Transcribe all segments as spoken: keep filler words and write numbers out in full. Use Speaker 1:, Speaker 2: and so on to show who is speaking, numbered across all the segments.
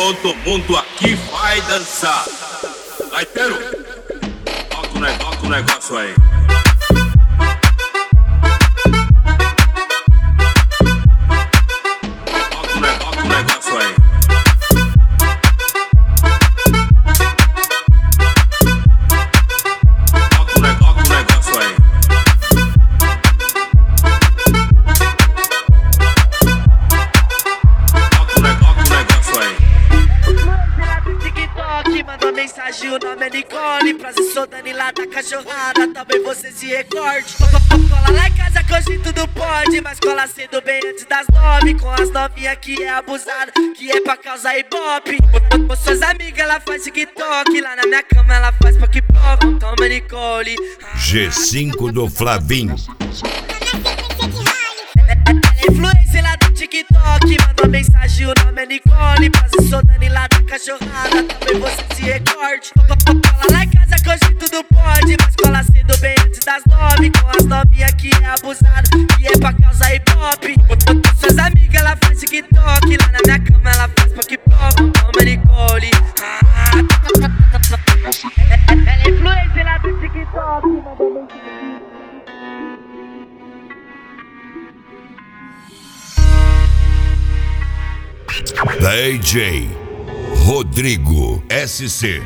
Speaker 1: todo mundo aqui vai dançar. Gaiteiro, toca o negócio, toca o negócio aí. Toca o negócio, toca o negócio aí. Toca o negócio, toca o negócio aí.
Speaker 2: Mandou mensagem, o nome é Nicole. Prazer, sou Dani lá da cachorrada, talvez você se recorde. Cola lá em casa que hoje tudo pode, mas cola cedo bem antes das nove. Com as novinhas que é abusada, que é pra causar ibope. Com suas amigas ela faz TikTok, lá na minha cama ela faz pok-pok. Toma Nicole.
Speaker 3: G cinco do Flavinho.
Speaker 2: Influência lá do TikTok, mandou mensagem, o nome é Nicole. Prazer, sou Dani lá da cachorrada, talvez você se recorde. Cola lá em casa que hoje tudo pode, mas cola cedo bem antes das nove. Com as novinhas que é abusada, que é pra causar ibope. Com suas amigas ela faz TikTok, lá na minha cama ela faz pok-pok. Toma Nicole. Ela é influência lá do TikTok, mandou mensagem.
Speaker 3: D J Rodrigo S C.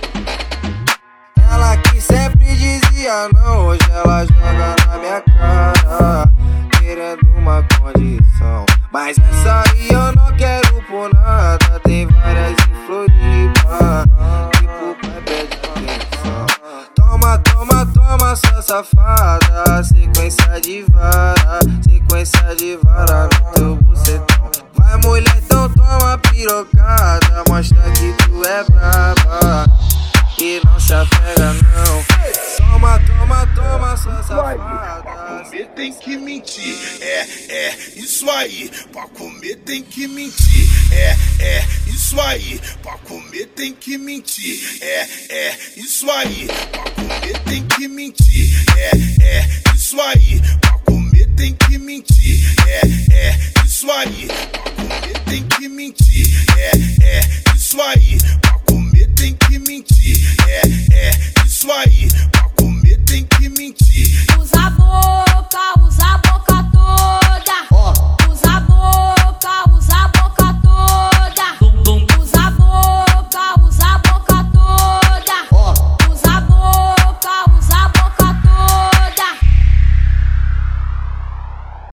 Speaker 4: Ela que sempre dizia não, hoje ela joga na minha cara, querendo uma condição. Mas essa aí eu não quero por nada. Tem várias em Floripa, tipo pai pede atenção. Toma, toma, toma, sua safada. Sequência de vara, sequência de vara no teu bucetão. Vai mulher, então toma pirocada, mostra que tu é braba e não se apega não. Toma, toma, toma, sua safada.
Speaker 5: Pra comer tem que mentir, é, é, isso aí. Pra comer tem que mentir, é, é, isso aí. Pra comer tem que mentir, é, é, isso aí. Pra comer tem que mentir, é, é, isso aí.